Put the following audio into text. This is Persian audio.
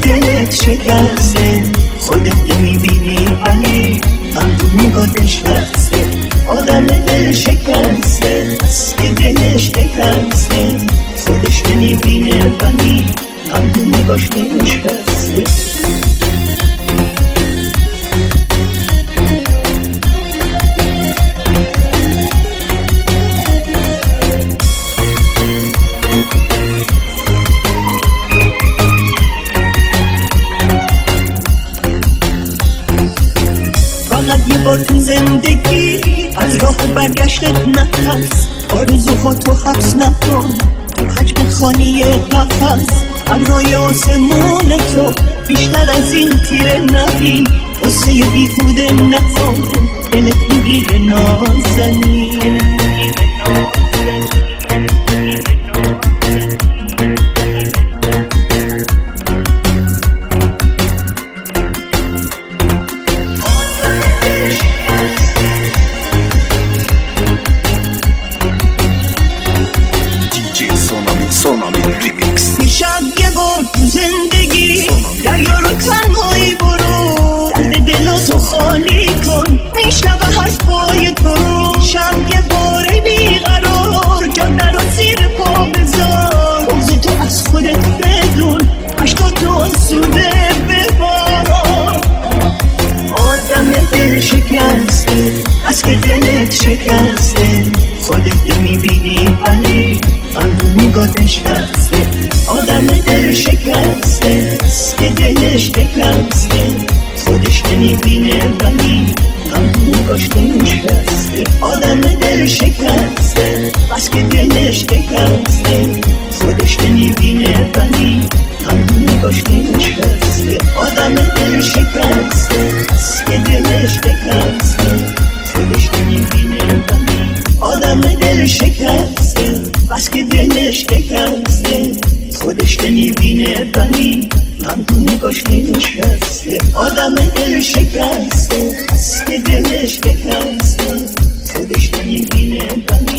دلت شکسته، خودت نمیبینی ولی هم تو نگاتش بسته. آدم دل شکسته از که دلش شکسته، خودش نمیبینه ولی هم تو نگاش نشسته. فقط یه بار تو زندگی از راه برگشتت نترس، آرزوها تو حبس نکن تو حجم خانی قفس. ابرای آسمون تو بیشتر از این تیره نبین، قصه بیهوده نکن دلت میگیره نازنین. میشم یه بار تو زندگی دریا رو تنهایی برو، درد دلاتو خالی کن میشنوه حرفای تو. میشم یه بار بیقرار جان درو زیر پا بذار، روز تو از خودت بدون عشقاتو آسوده ببار. آدم دل شکسته از که دلت شکسته، خودت نمیبینی ولی هم نگاتش بسته. آدم دل شکسته از که دلش شکسته، خودش نمیبینه ولی هم نگاش نشسته. آدم دل شکسته از که دلش شکسته، خودش نمیبینه ولی هم نگاش نشسته. آدم دل شکسته از که دلش شکسته، خودش نمیبینه ولی آدم دل شکسته بس که دلش شکسته، خودش نمیبینه ولی هم تو نگاش نشسته. آدم دل شکسته بس که دلش شکسته، خودش نمیبینه ولی